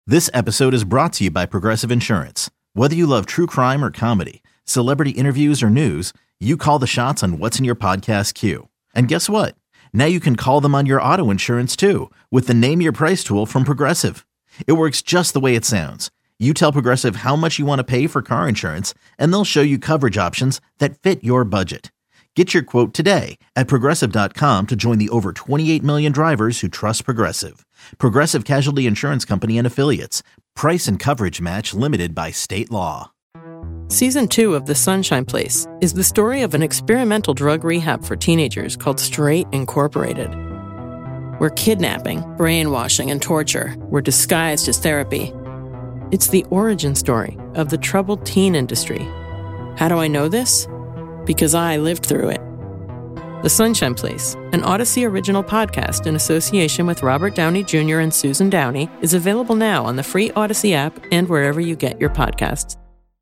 This episode is brought to you by Progressive Insurance. Whether you love true crime or comedy, celebrity interviews or news, you call the shots on what's in your podcast queue. And guess what? Now you can call them on your auto insurance too with the Name Your Price tool from Progressive. It works just the way it sounds. You tell Progressive how much you want to pay for car insurance, and they'll show you coverage options that fit your budget. Get your quote today at Progressive.com to join the over 28 million drivers who trust Progressive. Progressive Casualty Insurance Company and Affiliates. Price and coverage match limited by state law. Season 2 of The Sunshine Place is the story of an experimental drug rehab for teenagers called Straight Incorporated, where kidnapping, brainwashing, and torture were disguised as therapy. It's the origin story of the troubled teen industry. How do I know this? Because I lived through it. The Sunshine Place, an Odyssey original podcast in association with Robert Downey Jr. and Susan Downey, is available now on the free Odyssey app and wherever you get your podcasts.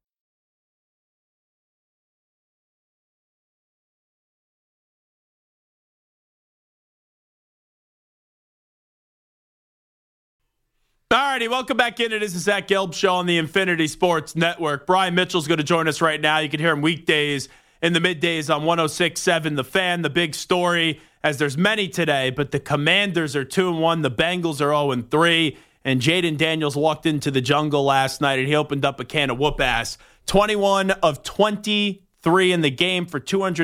Alrighty, welcome back in. It is the Zach Gelb Show on the Infinity Sports Network. Brian Mitchell's going to join us right now. You can hear him weekdays in the middays on 106.7 The Fan. The big story, as there's many today, but the Commanders are 2-1. The Bengals are 0-3. And Jaden Daniels walked into the jungle last night, and he opened up a can of whoop-ass. 21 of 23 in the game for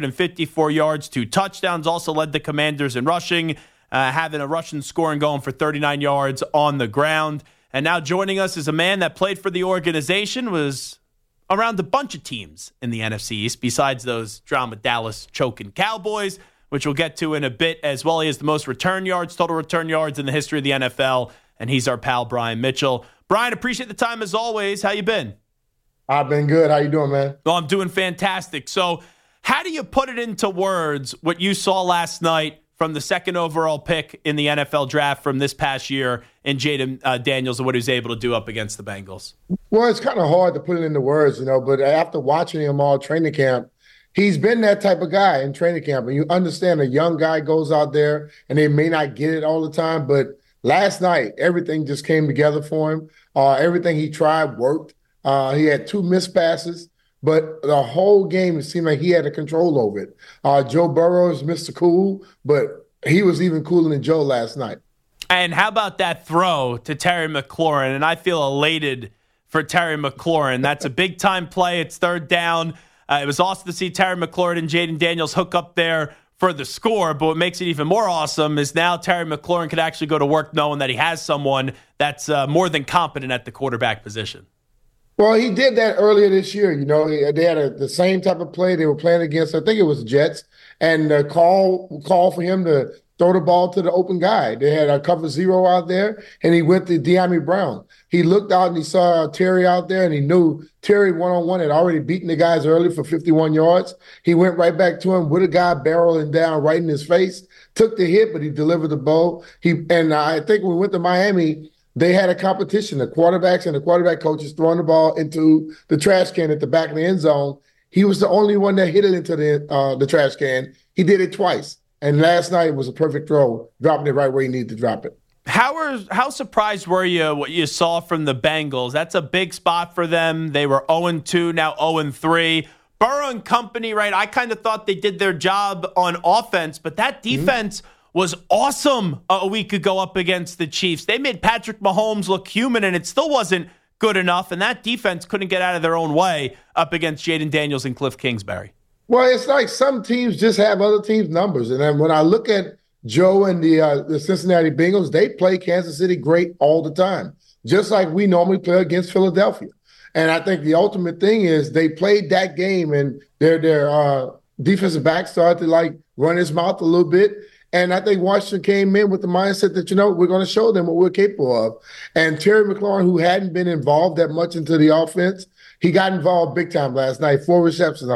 254 yards, 2 touchdowns. Also led the Commanders in rushing, having a rushing scoring going for 39 yards on the ground. And now joining us is a man that played for the organization, was around a bunch of teams in the NFC East, besides those drama Dallas choking Cowboys, which we'll get to in a bit as well. He has the most total return yards in the history of the NFL, and he's our pal, Brian Mitchell. Brian, appreciate the time as always. How you been? I've been good. How you doing, man? Well, I'm doing fantastic. So how do you put it into words, what you saw last night from the second overall pick in the NFL draft from this past year in Jaden Daniels and what he was able to do up against the Bengals? Well, it's kind of hard to put it into words, but after watching him all training camp, he's been that type of guy in training camp. And you understand a young guy goes out there and they may not get it all the time, but last night, everything just came together for him. Everything he tried worked. He had 2 missed passes, but the whole game, it seemed like he had a control over it. Joe Burrow is Mr. Cool, but he was even cooler than Joe last night. And how about that throw to Terry McLaurin? And I feel elated for Terry McLaurin. That's a big-time play. It's third down. It was awesome to see Terry McLaurin and Jaden Daniels hook up there for the score. But what makes it even more awesome is now Terry McLaurin could actually go to work knowing that he has someone that's more than competent at the quarterback position. Well, he did that earlier this year. They had the same type of play they were playing against. I think it was the Jets, and the call for him to throw the ball to the open guy. They had a cover 0 out there, and he went to De'Ami Brown. He looked out and he saw Terry out there, and he knew Terry one-on-one had already beaten the guys early for 51 yards. He went right back to him with a guy barreling down right in his face, took the hit, but he delivered the ball. And I think when we went to Miami, they had a competition, the quarterbacks and the quarterback coaches throwing the ball into the trash can at the back of the end zone. He was the only one that hit it into the trash can. He did it twice. And last night it was a perfect throw, dropping it right where he needed to drop it. How surprised were you what you saw from the Bengals? That's a big spot for them. They were 0-2, now 0-3. Burrow and company, right? I kind of thought they did their job on offense, but that defense was awesome a week ago up against the Chiefs. They made Patrick Mahomes look human, and it still wasn't good enough, and that defense couldn't get out of their own way up against Jaden Daniels and Cliff Kingsbury. Well, it's like some teams just have other teams' numbers. And then when I look at Joe and the Cincinnati Bengals, they play Kansas City great all the time, just like we normally play against Philadelphia. And I think the ultimate thing is they played that game, and their defensive back started to run his mouth a little bit. And I think Washington came in with the mindset that, we're going to show them what we're capable of. And Terry McLaurin, who hadn't been involved that much into the offense, he got involved big time last night. 4 receptions,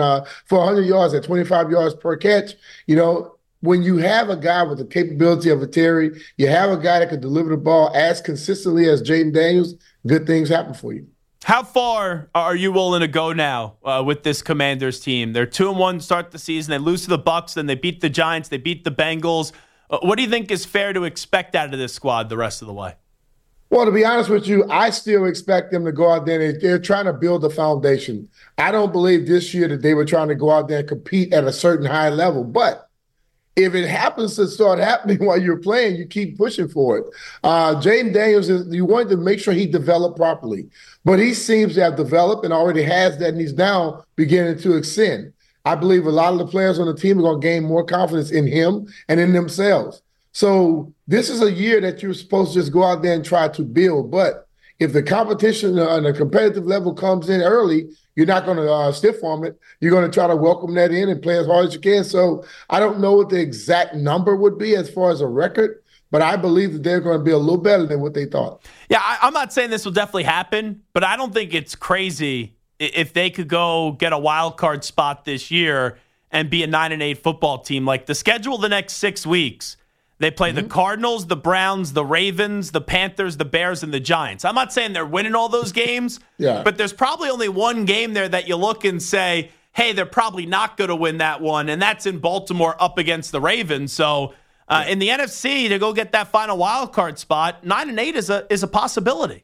400 yards at 25 yards per catch. When you have a guy with the capability of a Terry, you have a guy that can deliver the ball as consistently as Jaden Daniels, good things happen for you. How far are you willing to go now with this Commanders team? They're 2-1 to start the season. They lose to the Bucs, then they beat the Giants, they beat the Bengals. What do you think is fair to expect out of this squad the rest of the way? Well, to be honest with you, I still expect them to go out there and they're trying to build a foundation. I don't believe this year that they were trying to go out there and compete at a certain high level. But if it happens to start happening while you're playing, you keep pushing for it. Jaden Daniels, you want to make sure he developed properly. But he seems to have developed and already has that, and he's now beginning to ascend. I believe a lot of the players on the team are going to gain more confidence in him and in themselves. So this is a year that you're supposed to just go out there and try to build. But if the competition on a competitive level comes in early, you're not going to stiff arm it. You're going to try to welcome that in and play as hard as you can. So I don't know what the exact number would be as far as a record, but I believe that they're going to be a little better than what they thought. Yeah, I'm not saying this will definitely happen, but I don't think it's crazy if they could go get a wild card spot this year and be a 9-8 football team. Like the schedule the next 6 weeks, they play the Cardinals, the Browns, the Ravens, the Panthers, the Bears, and the Giants. I'm not saying they're winning all those games, but there's probably only one game there that you look and say, hey, they're probably not going to win that one, and that's in Baltimore up against the Ravens. So in the NFC, to go get that final wild card spot, 9-8 is a possibility.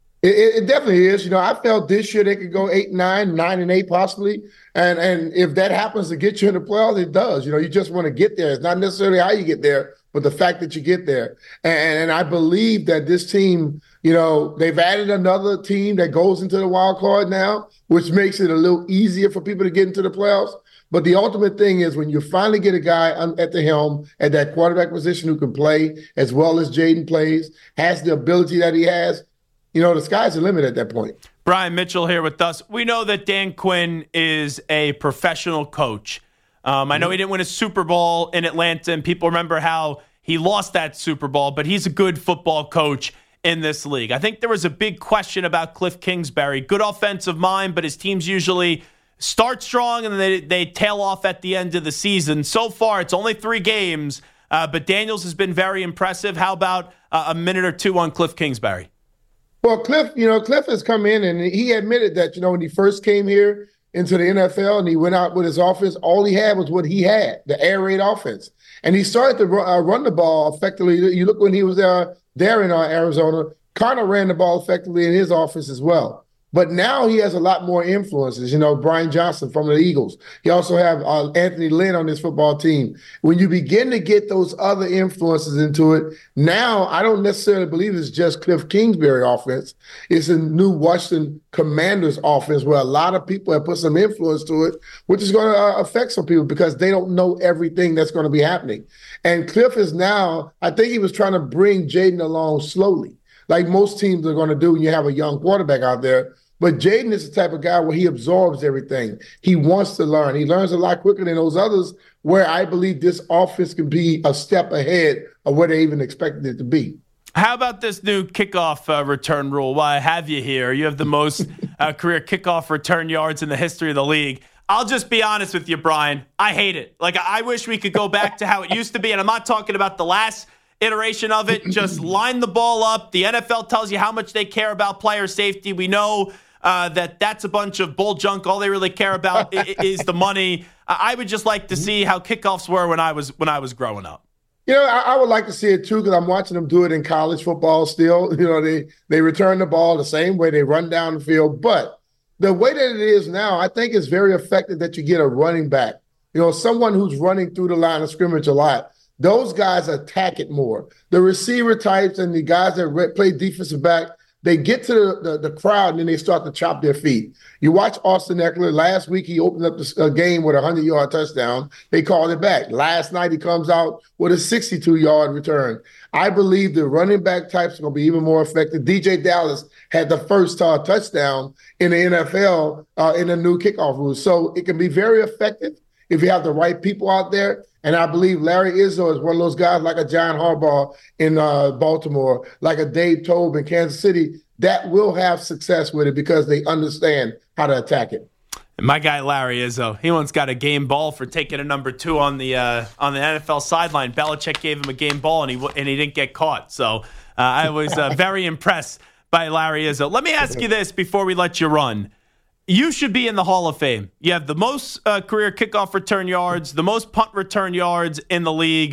It definitely is. You know, I felt this year they could go 8-9, 9-8 possibly. And if that happens to get you in the playoffs, it does. You know, you just want to get there. It's not necessarily how you get there, but the fact that you get there. And I believe that this team, you know, they've added another team that goes into the wild card now, which makes it a little easier for people to get into the playoffs. But the ultimate thing is when you finally get a guy at the helm at that quarterback position who can play as well as Jaden plays, has the ability that he has, you know, the sky's the limit at that point. Brian Mitchell here with us. We know that Dan Quinn is a professional coach. I know he didn't win a Super Bowl in Atlanta, and people remember how he lost that Super Bowl, but he's a good football coach in this league. I think there was a big question about Cliff Kingsbury. Good offensive mind, but his teams usually start strong and then they tail off at the end of the season. So far, it's only 3 games, but Daniels has been very impressive. How about a minute or two on Cliff Kingsbury? Well, Cliff has come in and he admitted that, you know, when he first came here into the NFL and he went out with his offense, all he had was what he had, the air raid offense. And he started to run the ball effectively. You look when he was there in Arizona, Connor ran the ball effectively in his offense as well. But now he has a lot more influences. You know, Brian Johnson from the Eagles. He also have Anthony Lynn on his football team. When you begin to get those other influences into it, now I don't necessarily believe it's just Cliff Kingsbury offense. It's a new Washington Commanders offense where a lot of people have put some influence to it, which is going to affect some people because they don't know everything that's going to be happening. And Cliff is now, I think he was trying to bring Jaden along slowly, like most teams are going to do when you have a young quarterback out there. But Jaden is the type of guy where he absorbs everything. He wants to learn. He learns a lot quicker than those others, where I believe this offense can be a step ahead of where they even expected it to be. How about this new kickoff return rule? While I have you here, you have the most career kickoff return yards in the history of the league. I'll just be honest with you, Brian. I hate it. Like, I wish we could go back to how it used to be, and I'm not talking about the last iteration of it. Just line the ball up. The NFL tells you how much they care about player safety. We know that's a bunch of bull junk. All they really care about is the money. I would just like to see how kickoffs were when I was growing up. You know, I would like to see it too because I'm watching them do it in college football still. You know, they return the ball the same way, they run down the field. But the way that it is now, I think it's very effective that you get a running back. You know, someone who's running through the line of scrimmage a lot. Those guys attack it more. The receiver types and the guys that play defensive back, they get to the crowd and then they start to chop their feet. You watch Austin Ekeler. Last week, he opened up the game with a 100-yard touchdown. They called it back. Last night, he comes out with a 62-yard return. I believe the running back types are going to be even more effective. DJ Dallas had the first touchdown in the NFL in the new kickoff rules. So it can be very effective if you have the right people out there. And I believe Larry Izzo is one of those guys like a John Harbaugh in Baltimore, like a Dave Toub in Kansas City, that will have success with it because they understand how to attack it. And my guy Larry Izzo, he once got a game ball for taking a number 2 on the NFL sideline. Belichick gave him a game ball, and he didn't get caught. So I was very impressed by Larry Izzo. Let me ask you this before we let you run. You should be in the Hall of Fame. You have the most career kickoff return yards, the most punt return yards in the league.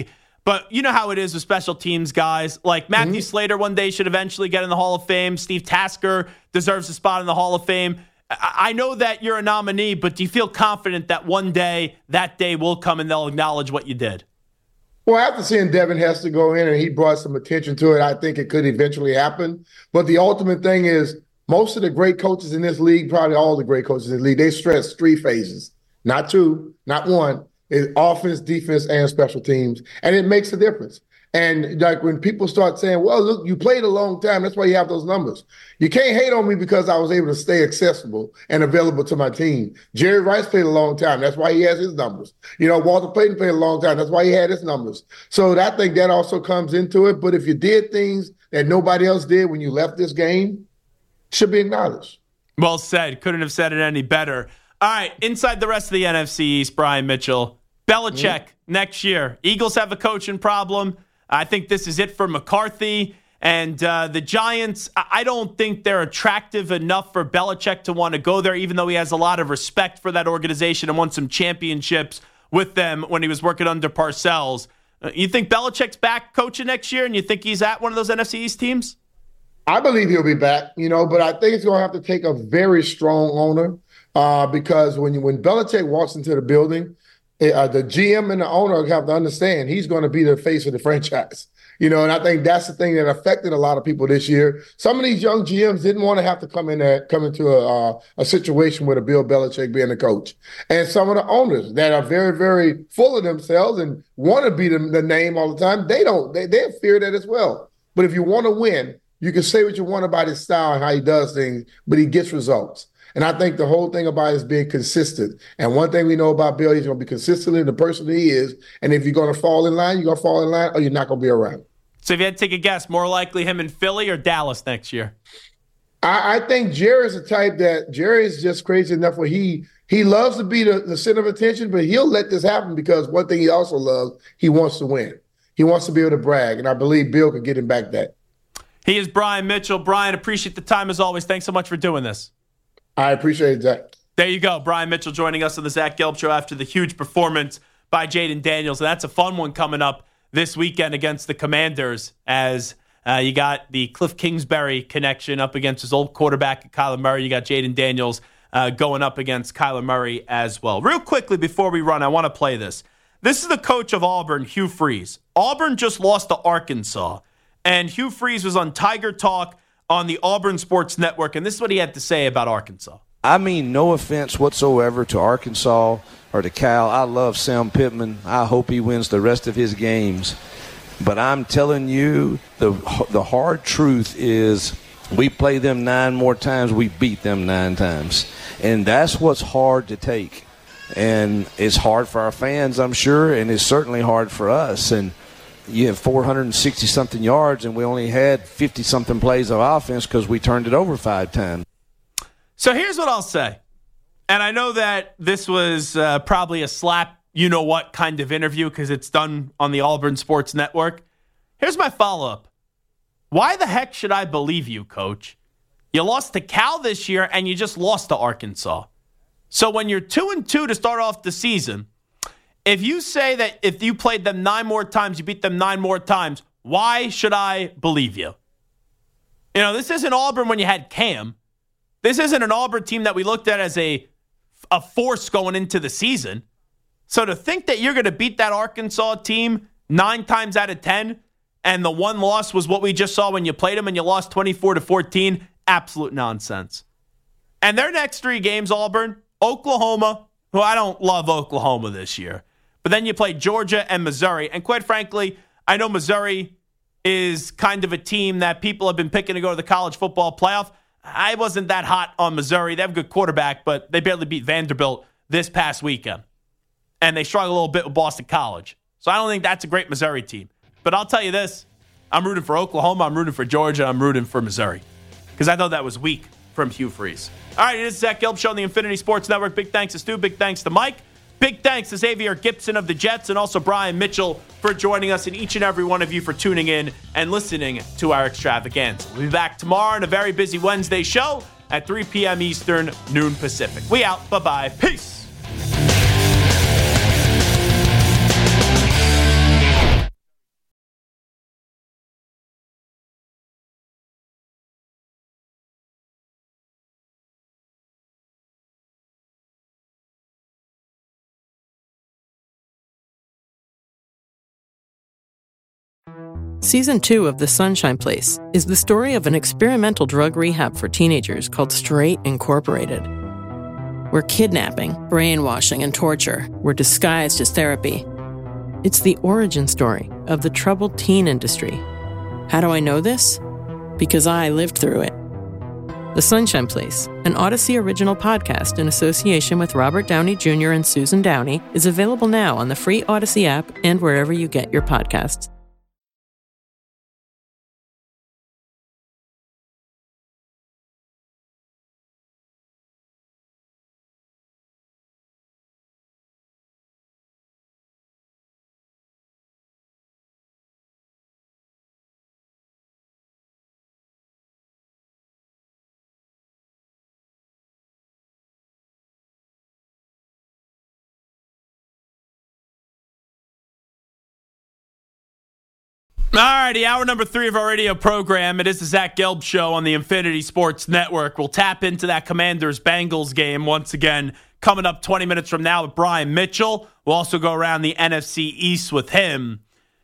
But you know how it is with special teams guys. Like Matthew Slater one day should eventually get in the Hall of Fame. Steve Tasker deserves a spot in the Hall of Fame. I know that you're a nominee, but do you feel confident that one day, that day will come and they'll acknowledge what you did? Well, after seeing Devin Hester go in and he brought some attention to it, I think it could eventually happen. But the ultimate thing is most of the great coaches in this league, probably all the great coaches in the league, they stress 3 phases, not 2, not 1. It's offense, defense, and special teams. And it makes a difference. And like when people start saying, well, look, you played a long time. That's why you have those numbers. You can't hate on me because I was able to stay accessible and available to my team. Jerry Rice played a long time. That's why he has his numbers. Walter Payton played a long time. That's why he had his numbers. So I think that also comes into it. But if you did things that nobody else did when you left this game, it should be acknowledged. Well said. Couldn't have said it any better. All right, inside the rest of the NFC East, Brian Mitchell. Belichick next year. Eagles have a coaching problem. I think this is it for McCarthy. And the Giants, I don't think they're attractive enough for Belichick to want to go there, even though he has a lot of respect for that organization and won some championships with them when he was working under Parcells. You think Belichick's back coaching next year, and you think he's at one of those NFC East teams? I believe he'll be back, but I think it's going to have to take a very strong owner because when Belichick walks into the building, the GM and the owner have to understand he's going to be the face of the franchise. And I think that's the thing that affected a lot of people this year. Some of these young GMs didn't want to have to come into a situation with a Bill Belichick being the coach. And some of the owners that are very, very full of themselves and want to be the name all the time, they fear that as well. But if you want to win, you can say what you want about his style and how he does things, but he gets results. And I think the whole thing about it is being consistent. And one thing we know about Bill, he's going to be consistent in the person he is. And if you're going to fall in line, you're going to fall in line or you're not going to be around. So if you had to take a guess, more likely him in Philly or Dallas next year? I think Jerry's the type that Jerry's just crazy enough where he loves to be the center of attention, but he'll let this happen because one thing he also loves, he wants to win. He wants to be able to brag. And I believe Bill could get him back that. He is Brian Mitchell. Brian, appreciate the time as always. Thanks so much for doing this. I appreciate that. There you go. Brian Mitchell joining us on the Zach Gelb Show after the huge performance by Jaden Daniels. And that's a fun one coming up this weekend against the Commanders as you got the Cliff Kingsbury connection up against his old quarterback, Kyler Murray. You got Jaden Daniels going up against Kyler Murray as well. Real quickly before we run, I want to play this. This is the coach of Auburn, Hugh Freeze. Auburn just lost to Arkansas. And Hugh Freeze was on Tiger Talk on the Auburn Sports Network, and this is what he had to say about Arkansas. I mean, no offense whatsoever to Arkansas or to Cal. I love Sam Pittman. I hope he wins the rest of his games. But I'm telling you, the hard truth is we play them 9 more times, we beat them 9 times. And that's what's hard to take. And it's hard for our fans, I'm sure, and it's certainly hard for us. And you have 460-something yards, and we only had 50-something plays of offense because we turned it over 5 times. So here's what I'll say. And I know that this was probably a slap, you-know-what kind of interview because it's done on the Auburn Sports Network. Here's my follow-up. Why the heck should I believe you, Coach? You lost to Cal this year, and you just lost to Arkansas. So when you're 2-2 to start off the season, if you say that if you played them 9 more times, you beat them 9 more times, why should I believe you? This isn't Auburn when you had Cam. This isn't an Auburn team that we looked at as a force going into the season. So to think that you're going to beat that Arkansas team 9 times out of 10, and the one loss was what we just saw when you played them and you lost 24-14, absolute nonsense. And their next 3 games, Auburn, Oklahoma, who I don't love Oklahoma this year. But then you play Georgia and Missouri. And quite frankly, I know Missouri is kind of a team that people have been picking to go to the college football playoff. I wasn't that hot on Missouri. They have a good quarterback, but they barely beat Vanderbilt this past weekend. And they struggle a little bit with Boston College. So I don't think that's a great Missouri team. But I'll tell you this. I'm rooting for Oklahoma. I'm rooting for Georgia. I'm rooting for Missouri. Because I thought that was weak from Hugh Freeze. All right, it is Zach Gelb Show on the Infinity Sports Network. Big thanks to Stu. Big thanks to Mike. Big thanks to Xavier Gibson of the Jets and also Brian Mitchell for joining us, and each and every one of you for tuning in and listening to our extravaganza. We'll be back tomorrow on a very busy Wednesday show at 3 p.m. Eastern, noon Pacific. We out. Bye-bye. Peace. Season 2 of The Sunshine Place is the story of an experimental drug rehab for teenagers called Straight Incorporated, where kidnapping, brainwashing, and torture were disguised as therapy. It's the origin story of the troubled teen industry. How do I know this? Because I lived through it. The Sunshine Place, an Odyssey original podcast in association with Robert Downey Jr. and Susan Downey, is available now on the free Odyssey app and wherever you get your podcasts. All righty, hour number 3 of our radio program. It is the Zach Gelb Show on the Infinity Sports Network. We'll tap into that Commanders-Bengals game once again coming up 20 minutes from now with Brian Mitchell. We'll also go around the NFC East with him.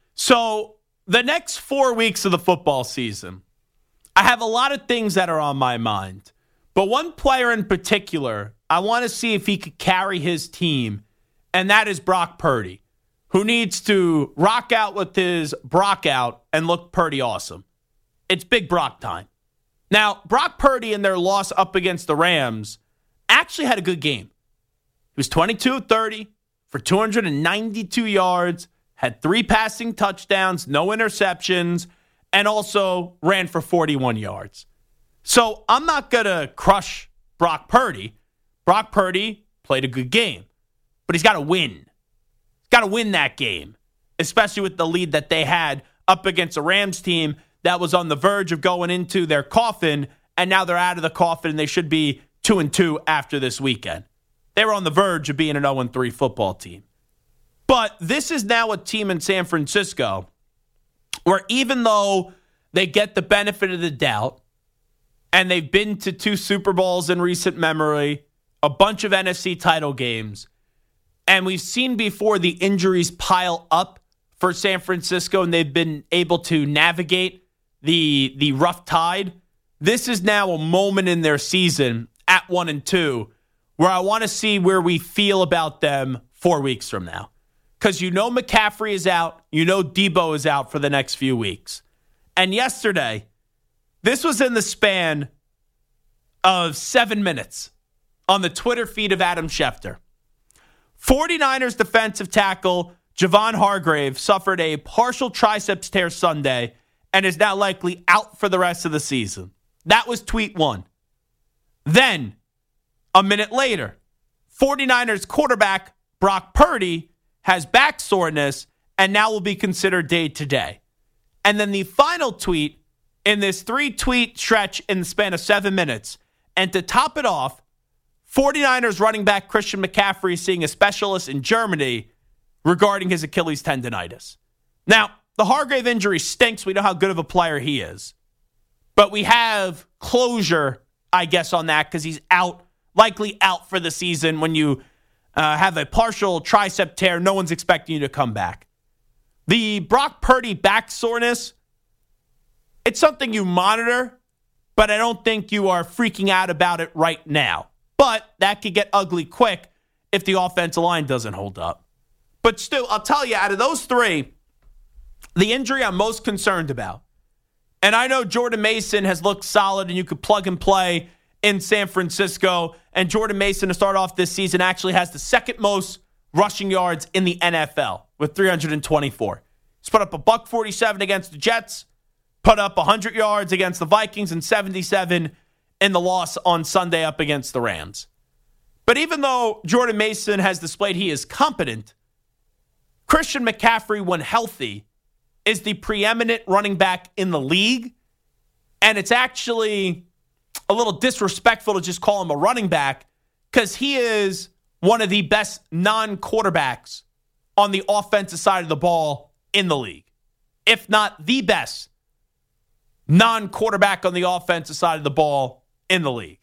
So the next 4 weeks of the football season, I have a lot of things that are on my mind. But one player in particular, I want to see if he could carry his team, and that is Brock Purdy, who needs to rock out with his Brock out and look pretty awesome. It's Big Brock time. Now, Brock Purdy in their loss up against the Rams actually had a good game. He was 22-30 for 292 yards, had 3 passing touchdowns, no interceptions, and also ran for 41 yards. So I'm not going to crush Brock Purdy. Brock Purdy played a good game, but he's got to win. Got to win that game, especially with the lead that they had up against a Rams team that was on the verge of going into their coffin, and now they're out of the coffin, and they should be 2-2 after this weekend. They were on the verge of being an 0-3 football team. But this is now a team in San Francisco where even though they get the benefit of the doubt, and they've been to 2 Super Bowls in recent memory, a bunch of NFC title games, and we've seen before the injuries pile up for San Francisco, and they've been able to navigate the rough tide. This is now a moment in their season at 1-2 where I want to see where we feel about them 4 weeks from now. Because you know McCaffrey is out. You know Debo is out for the next few weeks. And yesterday, this was in the span of 7 minutes on the Twitter feed of Adam Schefter. 49ers defensive tackle Javon Hargrave suffered a partial triceps tear Sunday and is now likely out for the rest of the season. That was tweet 1. Then, a minute later, 49ers quarterback Brock Purdy has back soreness and now will be considered day-to-day. And then the final tweet in this 3-tweet stretch in the span of 7 minutes. And to top it off, 49ers running back Christian McCaffrey is seeing a specialist in Germany regarding his Achilles tendonitis. Now, the Hargrave injury stinks. We know how good of a player he is. But we have closure, I guess, on that because he's out, likely out for the season. When you have a partial tricep tear, no one's expecting you to come back. The Brock Purdy back soreness, it's something you monitor, but I don't think you are freaking out about it right now. But that could get ugly quick if the offensive line doesn't hold up. But still, I'll tell you, out of those 3, the injury I'm most concerned about, and I know Jordan Mason has looked solid and you could plug and play in San Francisco, and Jordan Mason to start off this season actually has the second most rushing yards in the NFL with 324. He's put up $147 against the Jets, put up 100 yards against the Vikings, and 77 in the loss on Sunday up against the Rams. But even though Jordan Mason has displayed he is competent, Christian McCaffrey, when healthy, is the preeminent running back in the league. And it's actually a little disrespectful to just call him a running back because he is one of the best non-quarterbacks on the offensive side of the ball in the league, if not the best non-quarterback on the offensive side of the ball in the league.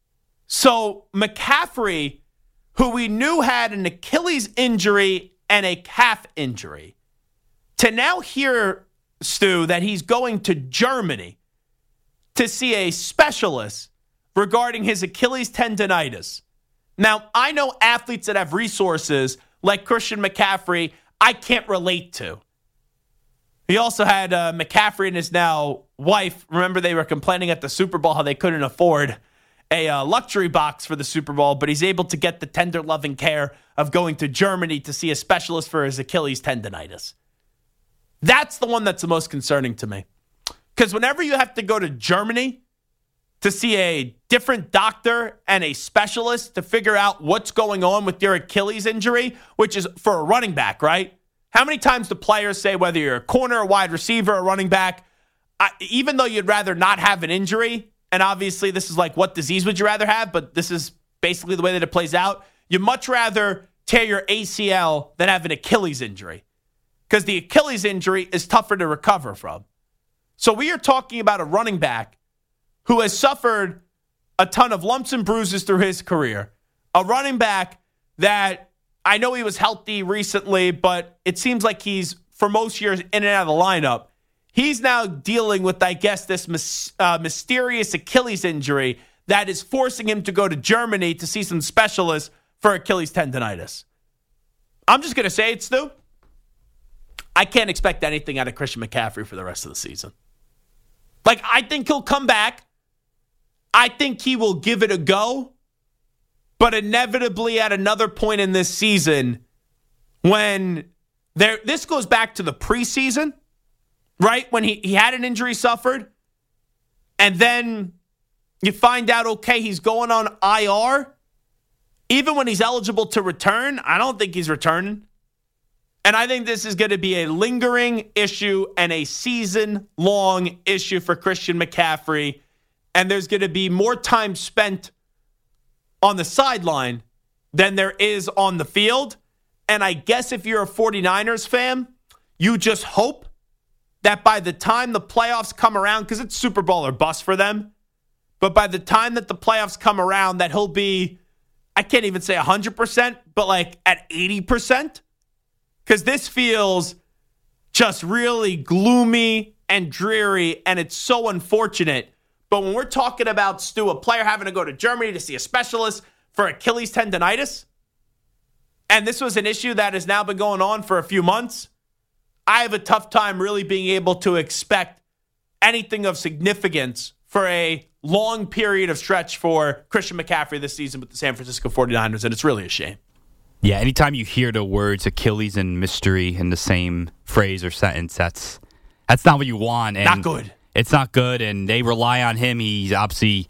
So McCaffrey, who we knew had an Achilles injury and a calf injury, to now hear Stu, that he's going to Germany to see a specialist regarding his Achilles tendonitis. Now, I know athletes that have resources like Christian McCaffrey I can't relate to. He also had McCaffrey and his now wife. Remember, they were complaining at the Super Bowl how they couldn't afford a luxury box for the Super Bowl, but he's able to get the tender loving care of going to Germany to see a specialist for his Achilles tendonitis. That's the one that's the most concerning to me. Because whenever you have to go to Germany to see a different doctor and a specialist to figure out what's going on with your Achilles injury, which is for a running back, right? How many times do players say, whether you're a corner, a wide receiver, a running back, even though you'd rather not have an injury, and obviously this is like what disease would you rather have, but this is basically the way that it plays out, you'd much rather tear your ACL than have an Achilles injury, because the Achilles injury is tougher to recover from. So we are talking about a running back who has suffered a ton of lumps and bruises through his career, a running back that I know he was healthy recently, but it seems like he's, for most years, in and out of the lineup. He's now dealing with, I guess, this mysterious Achilles injury that is forcing him to go to Germany to see some specialists for Achilles tendonitis. I'm just going to say it, Stu. I can't expect anything out of Christian McCaffrey for the rest of the season. Like, I think he'll come back. I think he will give it a go. But inevitably at another point in this season, when this goes back to the preseason, right? When he had an injury suffered, and then you find out, okay, he's going on IR. Even when he's eligible to return, I don't think he's returning. And I think this is going to be a lingering issue and a season-long issue for Christian McCaffrey. And there's going to be more time spent on the sideline than there is on the field. And I guess if you're a 49ers fan, you just hope that by the time the playoffs come around, because it's Super Bowl or bust for them, but by the time that the playoffs come around, that he'll be, I can't even say 100%, but like at 80%. Because this feels just really gloomy and dreary, and it's so unfortunate. But when we're talking about, Stu, a player having to go to Germany to see a specialist for Achilles tendonitis, and this was an issue that has now been going on for a few months, I have a tough time really being able to expect anything of significance for a long period of stretch for Christian McCaffrey this season with the San Francisco 49ers, and it's really a shame. Yeah, anytime you hear the words Achilles and mystery in the same phrase or sentence, that's not what you want. And not good. It's not good, and they rely on him. He's obviously,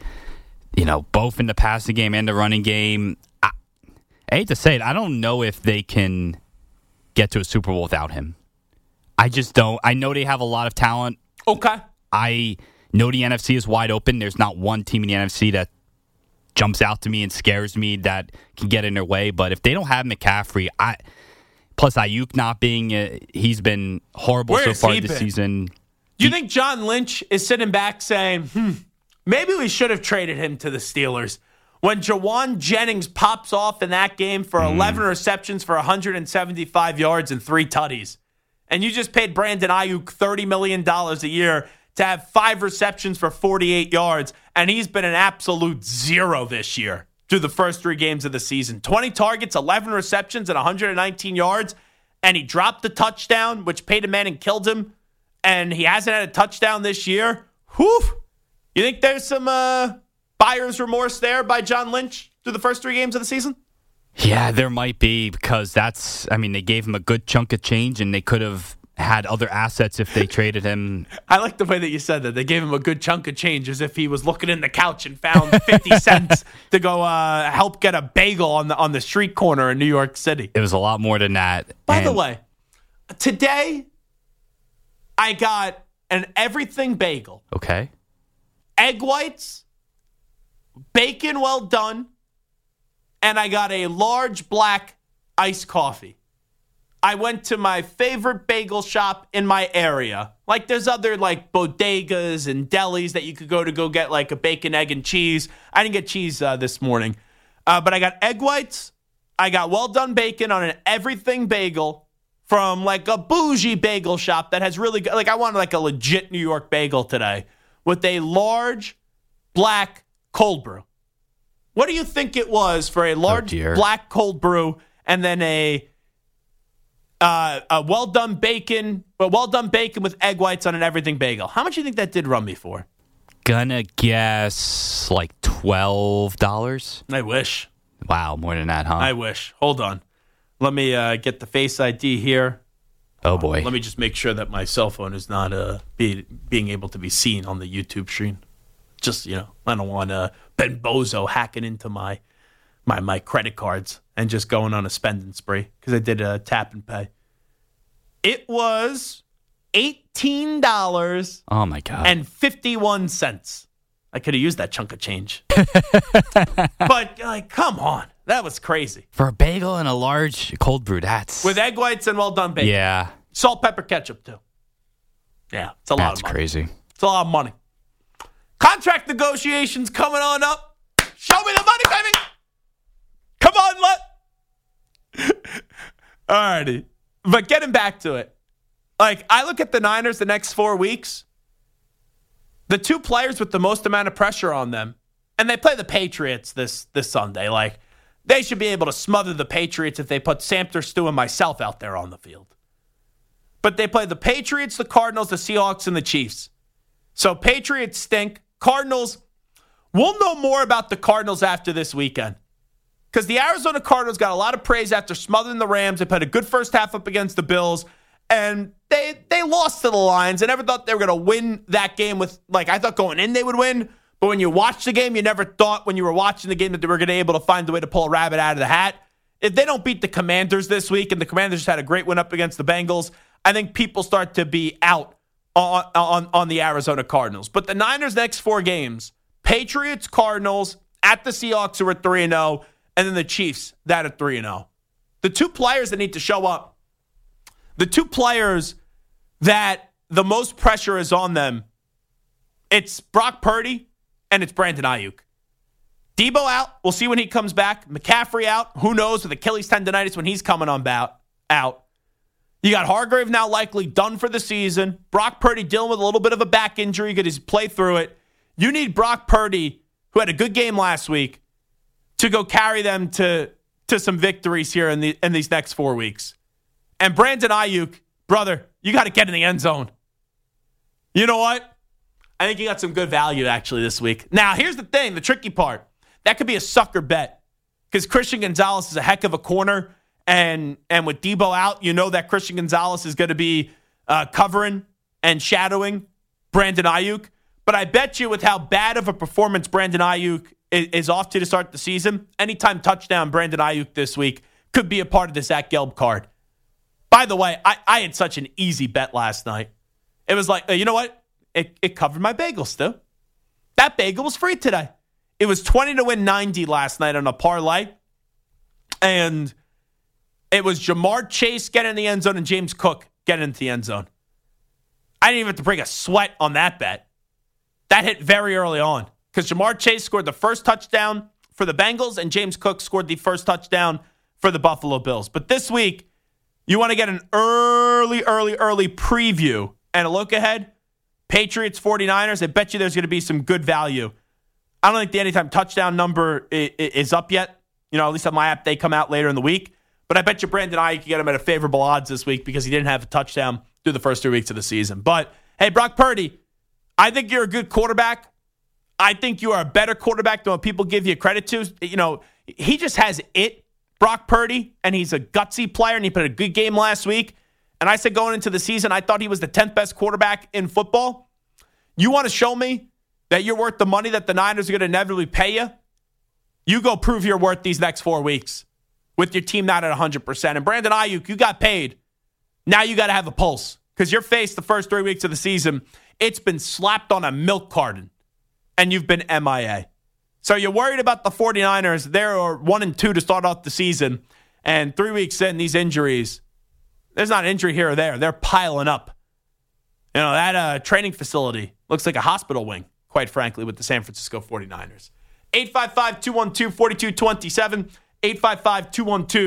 both in the passing game and the running game. I hate to say it, I don't know if they can get to a Super Bowl without him. I just don't. I know they have a lot of talent. Okay. I know the NFC is wide open. There's not one team in the NFC that jumps out to me and scares me that can get in their way. But if they don't have McCaffrey, plus Ayuk not being, he's been horrible so far this season. Do you think John Lynch is sitting back saying, maybe we should have traded him to the Steelers? When Jawan Jennings pops off in that game for 11 receptions for 175 yards and 3 tutties, and you just paid Brandon Ayuk $30 million a year to have 5 receptions for 48 yards, and he's been an absolute zero this year through the first 3 games of the season. 20 targets, 11 receptions, and 119 yards, and he dropped the touchdown, which Peyton Manning killed him, and he hasn't had a touchdown this year. Whew. You think there's some buyer's remorse there by John Lynch through the first 3 games of the season? Yeah, there might be, because they gave him a good chunk of change, and they could have had other assets if they traded him. I like the way that you said that. They gave him a good chunk of change as if he was looking in the couch and found 50 cents to go help get a bagel on the street corner in New York City. It was a lot more than that. By the way, today I got an everything bagel. Okay. Egg whites, bacon well done, and I got a large black iced coffee. I went to my favorite bagel shop in my area. Like, there's other, bodegas and delis that you could go get, a bacon, egg, and cheese. I didn't get cheese this morning. But I got egg whites. I got well-done bacon on an everything bagel from like a bougie bagel shop that has really good, like I wanted like a legit New York bagel today with a large black cold brew. What do you think it was for a large black cold brew and then a well done bacon with egg whites on an everything bagel? How much do you think that did run me for? Gonna guess like $12. I wish. Wow, more than that, huh? I wish. Hold on. Let me get the Face ID here. Oh, boy. Let me just make sure that my cell phone is not being able to be seen on the YouTube stream. Just, I don't want Ben Bozo hacking into my credit cards and just going on a spending spree because I did a tap and pay. It was $18. Oh, my God. And 51 cents. I could have used that chunk of change. But, come on. That was crazy. For a bagel and a large cold brew, that's... With egg whites and well done bacon. Yeah. Salt, pepper, ketchup, too. Yeah, it's a lot of money. That's crazy. It's a lot of money. Contract negotiations coming on up. Show me the money, baby. Come on, All righty. But getting back to it. I look at the Niners the next 4 weeks. The two players with the most amount of pressure on them, and they play the Patriots this Sunday. They should be able to smother the Patriots if they put Samter, Stu, and myself out there on the field. But they play the Patriots, the Cardinals, the Seahawks, and the Chiefs. So Patriots stink. Cardinals, we'll know more about the Cardinals after this weekend. Because the Arizona Cardinals got a lot of praise after smothering the Rams. They played a good first half up against the Bills. And they lost to the Lions. I never thought they were going to win that game with, I thought going in they would win. But when you watch the game, you never thought when you were watching the game that they were going to be able to find a way to pull a rabbit out of the hat. If they don't beat the Commanders this week, and the Commanders just had a great win up against the Bengals, I think people start to be out on the Arizona Cardinals. But the Niners' next 4 games, Patriots, Cardinals, at the Seahawks who are 3-0, and then the Chiefs that are 3-0. The two players that need to show up, the two players that the most pressure is on them, it's Brock Purdy and it's Brandon Ayuk. Debo out. We'll see when he comes back. McCaffrey out. Who knows with Achilles tendonitis when he's coming on out. You got Hargrave now likely done for the season. Brock Purdy dealing with a little bit of a back injury. Got his play through it. You need Brock Purdy, who had a good game last week, to go carry them to some victories here in these next 4 weeks. And Brandon Ayuk, brother, you got to get in the end zone. You know what? I think you got some good value actually this week. Now, here's the thing, the tricky part. That could be a sucker bet because Christian Gonzalez is a heck of a corner. And with Debo out, you know that Christian Gonzalez is going to be covering and shadowing Brandon Ayuk. But I bet you with how bad of a performance Brandon Ayuk is off to start the season, anytime touchdown Brandon Ayuk this week could be a part of the Zach Gelb card. By the way, I had such an easy bet last night. It was you know what? It covered my bagels, Stu. That bagel was free today. It was 20 to win 90 last night on a parlay. And it was Jamar Chase getting in the end zone and James Cook getting into the end zone. I didn't even have to bring a sweat on that bet. That hit very early on because Jamar Chase scored the first touchdown for the Bengals and James Cook scored the first touchdown for the Buffalo Bills. But this week, you want to get an early preview and a look ahead. Patriots, 49ers, I bet you there's going to be some good value. I don't think the anytime touchdown number is up yet. At least on my app, they come out later in the week. But I bet you Brandon Ayuk can get him at a favorable odds this week because he didn't have a touchdown through the first 3 weeks of the season. But, hey, Brock Purdy, I think you're a good quarterback. I think you are a better quarterback than what people give you credit to. He just has it, Brock Purdy, and he's a gutsy player, and he played a good game last week. And I said going into the season, I thought he was the 10th best quarterback in football. You want to show me that you're worth the money that the Niners are going to inevitably pay you? You go prove your worth these next 4 weeks with your team not at 100%. And Brandon Ayuk, you got paid. Now you got to have a pulse because your face the first 3 weeks of the season, it's been slapped on a milk carton, and you've been MIA. So you're worried about the 49ers. They're 1-2 to start off the season, and 3 weeks in, these injuries, there's not an injury here or there. They're piling up. That training facility looks like a hospital wing, quite frankly, with the San Francisco 49ers. 855-212-4227,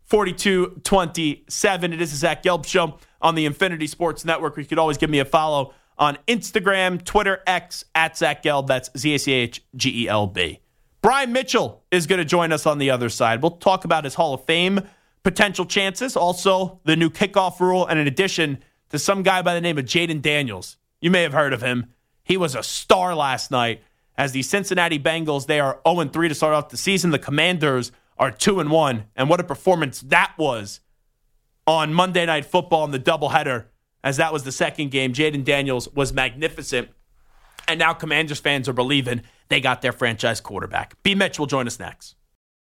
4227. It is the Zach Gelb Show on the Infinity Sports Network. You could always give me a follow on Instagram, Twitter, X, at Zach Gelb. That's ZACHGELB. Brian Mitchell is going to join us on the other side. We'll talk about his Hall of Fame potential chances, also the new kickoff rule, and in addition to some guy by the name of Jaden Daniels. You may have heard of him. He was a star last night as the Cincinnati Bengals, they are 0-3 to start off the season. The Commanders are 2-1. And what a performance that was on Monday Night Football in the doubleheader, as that was the second game. Jaden Daniels was magnificent. And now Commanders fans are believing they got their franchise quarterback. B. Mitch will join us next.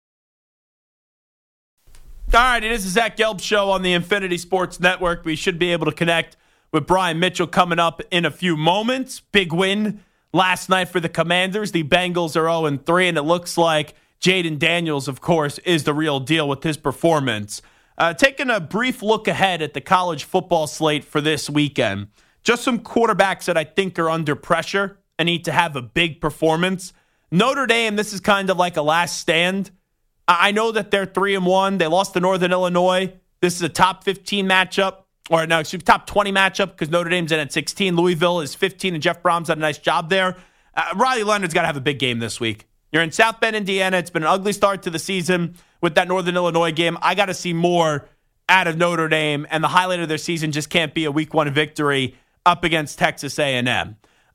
All right, it is the Zach Gelb Show on the Infinity Sports Network. We should be able to connect with Brian Mitchell coming up in a few moments. Big win last night for the Commanders. The Bengals are 0-3, and it looks like Jaden Daniels, of course, is the real deal with his performance. Taking a brief look ahead at the college football slate for this weekend. Just some quarterbacks that I think are under pressure and need to have a big performance. Notre Dame, this is kind of like a last stand. I know that they're 3-1. They lost to Northern Illinois. This is a top 15 matchup. Or no, excuse me, top 20 matchup because Notre Dame's in at 16. Louisville is 15, and Jeff Brom's done a nice job there. Riley Leonard's got to have a big game this week. You're in South Bend, Indiana. It's been an ugly start to the season with that Northern Illinois game. I got to see more out of Notre Dame, and the highlight of their season just can't be a Week 1 victory up against Texas A&M.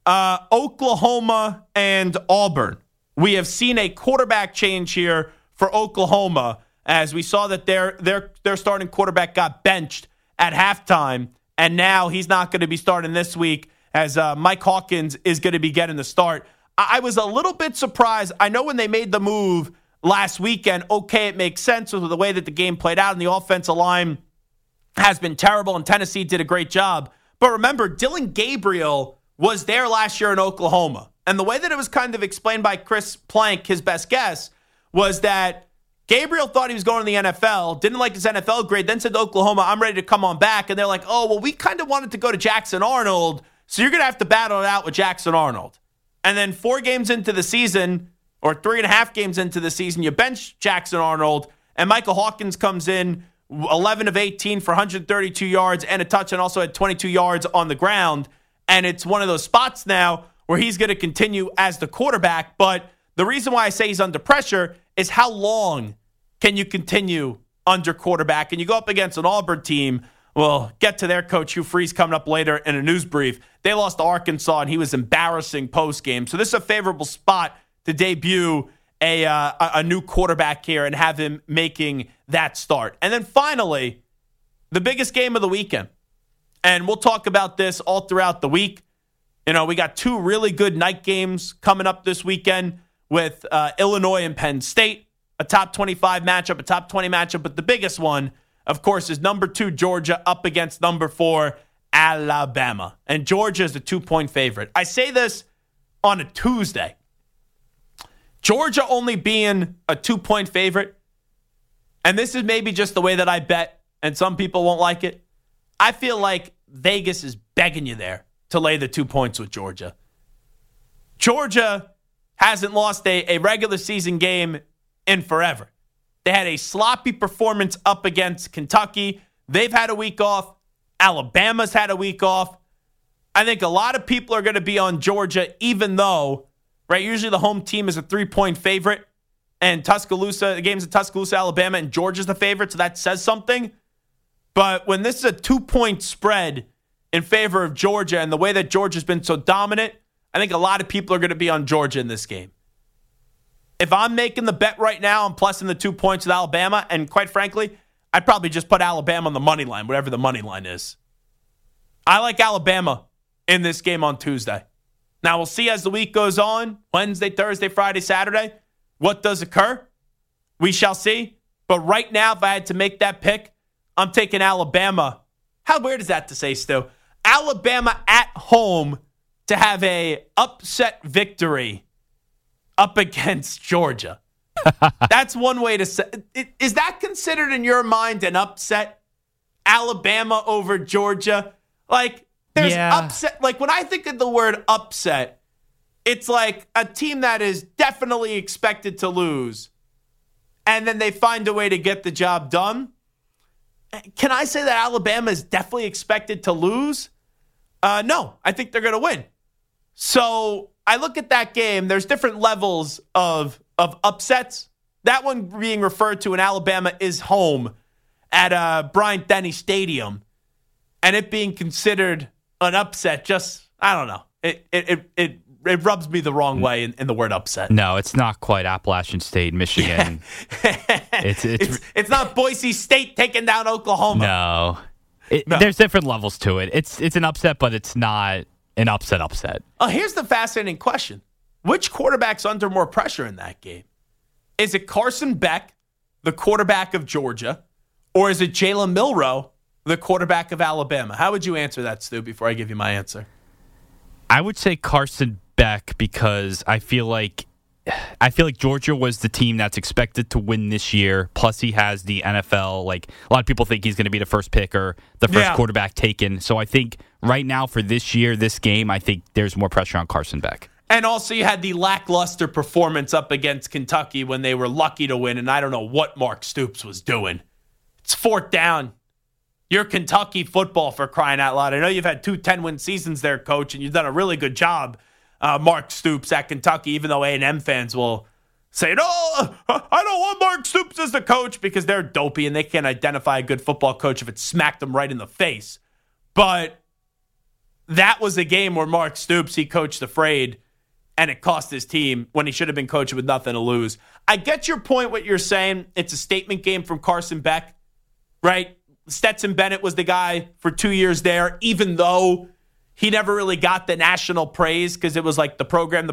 Oklahoma and Auburn. We have seen a quarterback change here for Oklahoma as we saw that their starting quarterback got benched at halftime, and now he's not going to be starting this week as Mike Hawkins is going to be getting the start. I was a little bit surprised. I know when they made the move last weekend, okay, it makes sense with the way that the game played out, and the offensive line has been terrible, and Tennessee did a great job. But remember, Dylan Gabriel was there last year in Oklahoma, and the way that it was kind of explained by Chris Plank, his best guess, was that Gabriel thought he was going to the NFL, didn't like his NFL grade, then said to Oklahoma, I'm ready to come on back. And they're like, oh, well, we kind of wanted to go to Jackson Arnold, so you're going to have to battle it out with Jackson Arnold. And then 4 games into the season, or 3.5 games into the season, you bench Jackson Arnold, and Michael Hawkins comes in 11 of 18 for 132 yards and a touch, and also had 22 yards on the ground. And it's one of those spots now where he's going to continue as the quarterback. But the reason why I say he's under pressure is how long can you continue under quarterback? And you go up against an Auburn team. Well, get to their coach, Hugh Freeze, coming up later in a news brief. They lost to Arkansas, and he was embarrassing post-game. So this is a favorable spot to debut a new quarterback here and have him making that start. And then finally, the biggest game of the weekend. And we'll talk about this all throughout the week. You know, we got 2 really good night games coming up this weekend with Illinois and Penn State, a top 25 matchup, a top 20 matchup. But the biggest one, of course, is number 2 Georgia up against number 4 Alabama. And Georgia is a 2-point favorite. I say this on a Tuesday. Georgia only being a 2-point favorite, and this is maybe just the way that I bet, and some people won't like it. I feel like Vegas is begging you there to lay the 2 points with Georgia. Georgia hasn't lost a regular season game in forever. They had a sloppy performance up against Kentucky. They've had a week off. Alabama's had a week off. I think a lot of people are going to be on Georgia, even though, right, usually the home team is a 3-point favorite, and the game's in Tuscaloosa, Alabama, and Georgia's the favorite, so that says something. But when this is a 2-point spread in favor of Georgia and the way that Georgia's been so dominant, I think a lot of people are going to be on Georgia in this game. If I'm making the bet right now, I'm plusing the 2 points with Alabama, and quite frankly, I'd probably just put Alabama on the money line, whatever the money line is. I like Alabama in this game on Tuesday. Now, we'll see as the week goes on, Wednesday, Thursday, Friday, Saturday, what does occur. We shall see. But right now, if I had to make that pick, I'm taking Alabama. How weird is that to say, Stu? Alabama at home to have a upset victory up against Georgia. That's one way to say. Is that considered in your mind an upset? Alabama over Georgia? Like, there's upset. Like, when I think of the word upset, it's like a team that is definitely expected to lose, and then they find a way to get the job done. Can I say that Alabama is definitely expected to lose? No, I think they're going to win. So I look at that game. There's different levels of upsets. That one being referred to in Alabama is home at Bryant-Denny Stadium, and it being considered an upset. Just I don't know. It rubs me the wrong way in the word upset. No, it's not quite Appalachian State, Michigan. It's not Boise State taking down Oklahoma. No. There's different levels to it. It's an upset, but it's not an upset. Here's the fascinating question. Which quarterback's under more pressure in that game? Is it Carson Beck, the quarterback of Georgia, or is it Jalen Milroe, the quarterback of Alabama? How would you answer that, Stu, before I give you my answer? I would say Carson Beck because I feel like Georgia was the team that's expected to win this year. Plus, he has the NFL. Like a lot of people think he's going to be the first pick or the first quarterback taken. So I think right now for this year, this game, I think there's more pressure on Carson Beck. And also, you had the lackluster performance up against Kentucky when they were lucky to win. And I don't know what Mark Stoops was doing. It's fourth down. You're Kentucky football, for crying out loud. I know you've had 2 10-win seasons there, Coach, and you've done a really good job, Mark Stoops at Kentucky, even though A&M fans will say, no, I don't want Mark Stoops as the coach because they're dopey and they can't identify a good football coach if it smacked them right in the face. But that was a game where Mark Stoops, he coached afraid, and it cost his team when he should have been coaching with nothing to lose. I get your point, what you're saying. It's a statement game from Carson Beck, right? Stetson Bennett was the guy for 2 years there, even though he never really got the national praise because it was like the program.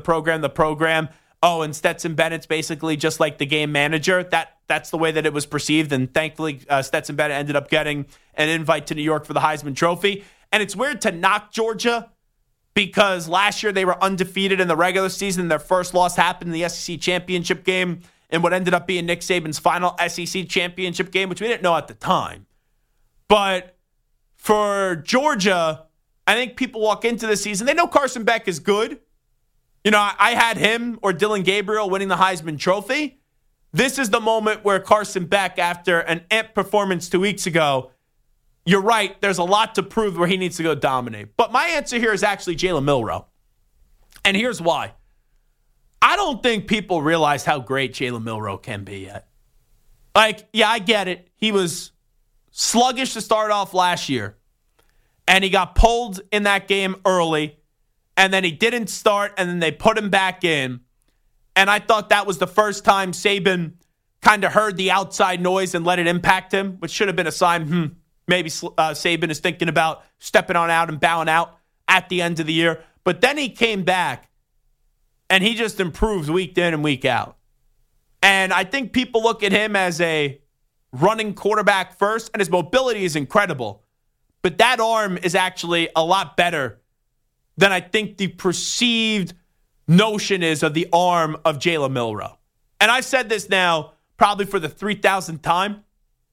Oh, and Stetson Bennett's basically just like the game manager. That's the way that it was perceived. And thankfully, Stetson Bennett ended up getting an invite to New York for the Heisman Trophy. And it's weird to knock Georgia because last year they were undefeated in the regular season. Their first loss happened in the SEC championship game in what ended up being Nick Saban's final SEC championship game, which we didn't know at the time. But for Georgia, I think people walk into the season, they know Carson Beck is good. You know, I had him or Dylan Gabriel winning the Heisman Trophy. This is the moment where Carson Beck, after an amp performance 2 weeks ago, you're right, there's a lot to prove where he needs to go dominate. But my answer here is actually Jalen Milroe. And here's why. I don't think people realize how great Jalen Milroe can be yet. Like, yeah, I get it. He was sluggish to start off last year, and he got pulled in that game early, and then he didn't start, and then they put him back in. And I thought that was the first time Saban kind of heard the outside noise and let it impact him, which should have been a sign, maybe Saban is thinking about stepping on out and bowing out at the end of the year. But then he came back, and he just improved week in and week out. And I think people look at him as a running quarterback first, and his mobility is incredible. But that arm is actually a lot better than I think the perceived notion is of the arm of Jalen Milroe. And I've said this now probably for the 3,000th time,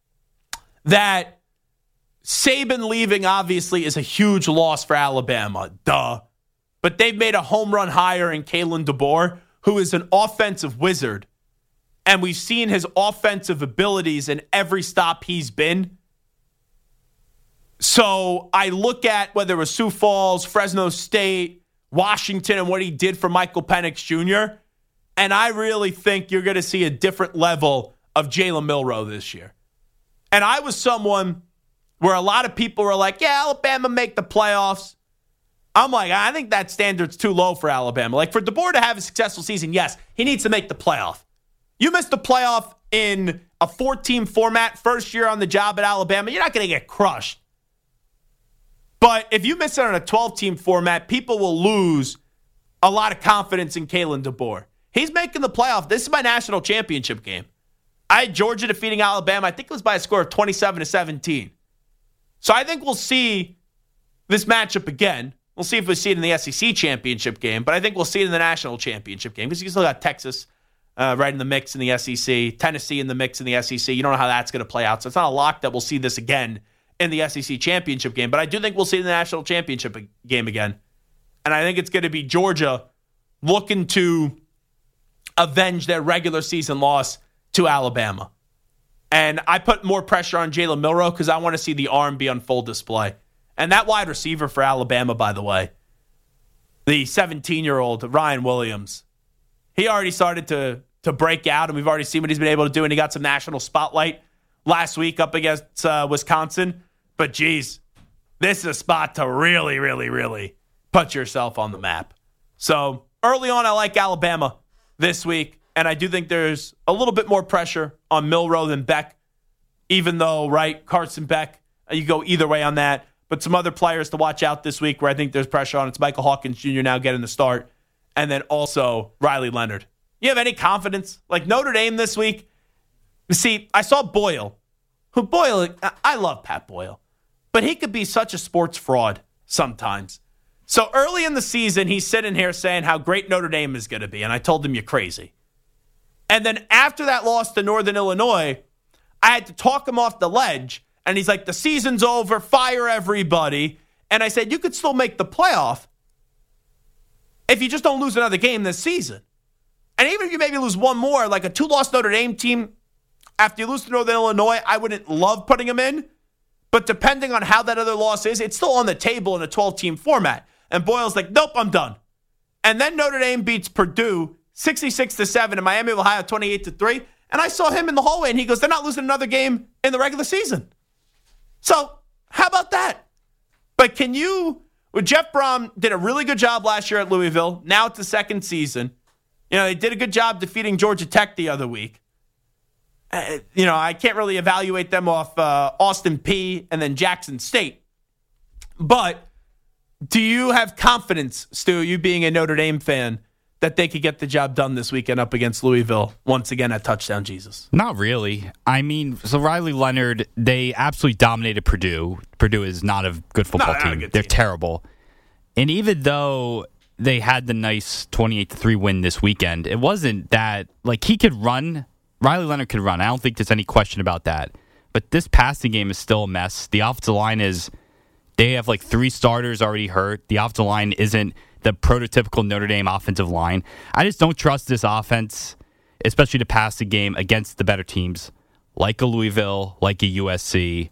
that Saban leaving obviously is a huge loss for Alabama. Duh. But they've made a home run hire in Kalen DeBoer, who is an offensive wizard. And we've seen his offensive abilities in every stop he's been. So I look at whether it was Sioux Falls, Fresno State, Washington, and what he did for Michael Penix Jr., and I really think you're going to see a different level of Jalen Milroe this year. And I was someone where a lot of people were like, yeah, Alabama make the playoffs. I'm like, I think that standard's too low for Alabama. Like, for DeBoer to have a successful season, yes, he needs to make the playoff. You missed the playoff in a 4-team format, first year on the job at Alabama, you're not going to get crushed. But if you miss it on a 12-team format, people will lose a lot of confidence in Kalen DeBoer. He's making the playoff. This is my national championship game. I had Georgia defeating Alabama. I think it was by a score of 27-17. So I think we'll see this matchup again. We'll see if we see it in the SEC championship game, but I think we'll see it in the national championship game because you still got Texas right in the mix in the SEC, Tennessee in the mix in the SEC. You don't know how that's going to play out. So it's not a lock that we'll see this again in the SEC championship game, but I do think we'll see it in the national championship game again. And I think it's going to be Georgia looking to avenge their regular season loss to Alabama. And I put more pressure on Jalen Milroe because I want to see the arm be on full display. And that wide receiver for Alabama, by the way, the 17-year-old Ryan Williams, he already started to break out, and we've already seen what he's been able to do, and he got some national spotlight last week up against Wisconsin. But, geez, this is a spot to really, really, really put yourself on the map. So, early on, I like Alabama this week. And I do think there's a little bit more pressure on Milroe than Beck, even though, right, Carson Beck, you go either way on that. But some other players to watch out this week where I think there's pressure on. It's Michael Hawkins Jr. now getting the start. And then also Riley Leonard. You have any confidence? Like Notre Dame this week? You see, I saw Boyle. I love Pat Boyle. But he could be such a sports fraud sometimes. So early in the season, he's sitting here saying how great Notre Dame is going to be. And I told him, you're crazy. And then after that loss to Northern Illinois, I had to talk him off the ledge. And he's like, the season's over, fire everybody. And I said, you could still make the playoff if you just don't lose another game this season. And even if you maybe lose one more, like a 2-loss Notre Dame team, after you lose to Northern Illinois, I wouldn't love putting them in. But depending on how that other loss is, it's still on the table in a 12-team format. And Boyle's like, nope, I'm done. And then Notre Dame beats Purdue 66-7 in Miami of Ohio, 28-3. And I saw him in the hallway, and he goes, they're not losing another game in the regular season. So how about that? But Jeff Brom did a really good job last year at Louisville. Now it's the second season. They did a good job defeating Georgia Tech the other week. I can't really evaluate them off Austin Peay and then Jackson State. But do you have confidence, Stu, you being a Notre Dame fan, that they could get the job done this weekend up against Louisville once again at Touchdown Jesus? Not really. I mean, so Riley Leonard, they absolutely dominated Purdue. Purdue is not a good football team. They're terrible. And even though they had the nice 28-3 win this weekend, it wasn't that, like, he could run. Riley Leonard could run. I don't think there's any question about that. But this passing game is still a mess. The offensive line they have like 3 starters already hurt. The offensive line isn't the prototypical Notre Dame offensive line. I just don't trust this offense, especially to pass the game against the better teams, like a Louisville, like a USC.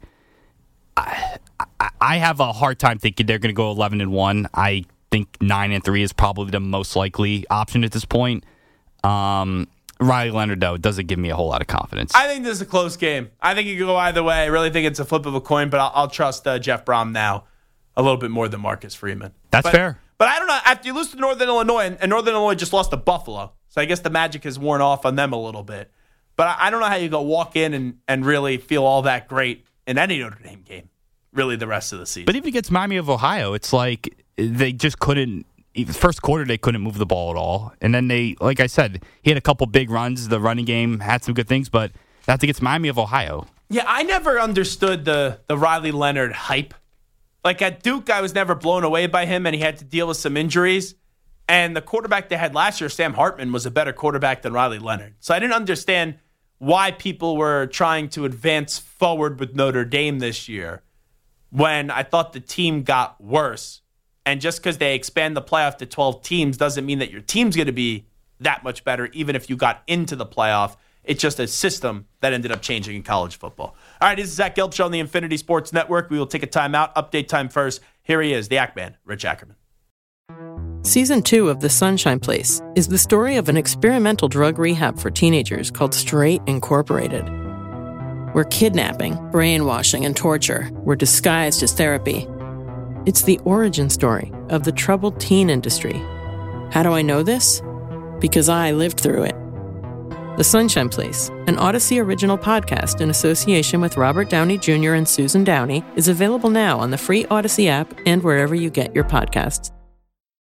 I have a hard time thinking they're going to go 11-1. I think 9-3 is probably the most likely option at this point. Riley Leonard, though, doesn't give me a whole lot of confidence. I think this is a close game. I think it could go either way. I really think it's a flip of a coin, but I'll trust Jeff Brom now a little bit more than Marcus Freeman. That's fair. But I don't know. After you lose to Northern Illinois, and Northern Illinois just lost to Buffalo, so I guess the magic has worn off on them a little bit. But I don't know how you go walk in and really feel all that great in any Notre Dame game, really, the rest of the season. But even against Miami of Ohio, it's like they just couldn't. First quarter, they couldn't move the ball at all. And then like I said, he had a couple big runs. The running game had some good things, but that's against Miami of Ohio. Yeah, I never understood the Riley Leonard hype. Like at Duke, I was never blown away by him, and he had to deal with some injuries. And the quarterback they had last year, Sam Hartman, was a better quarterback than Riley Leonard. So I didn't understand why people were trying to advance forward with Notre Dame this year when I thought the team got worse. And just because they expand the playoff to 12 teams doesn't mean that your team's going to be that much better, even if you got into the playoff. It's just a system that ended up changing in college football. All right, this is Zach Gelb Show on the Infinity Sports Network. We will take a timeout. Update time first. Here he is, the Act Man, Rich Ackerman. Season 2 of The Sunshine Place is the story of an experimental drug rehab for teenagers called Straight Incorporated, where kidnapping, brainwashing, and torture were disguised as therapy. It's the origin story of the troubled teen industry. How do I know this? Because I lived through it. The Sunshine Place, an Odyssey original podcast in association with Robert Downey Jr. and Susan Downey, is available now on the free Odyssey app and wherever you get your podcasts.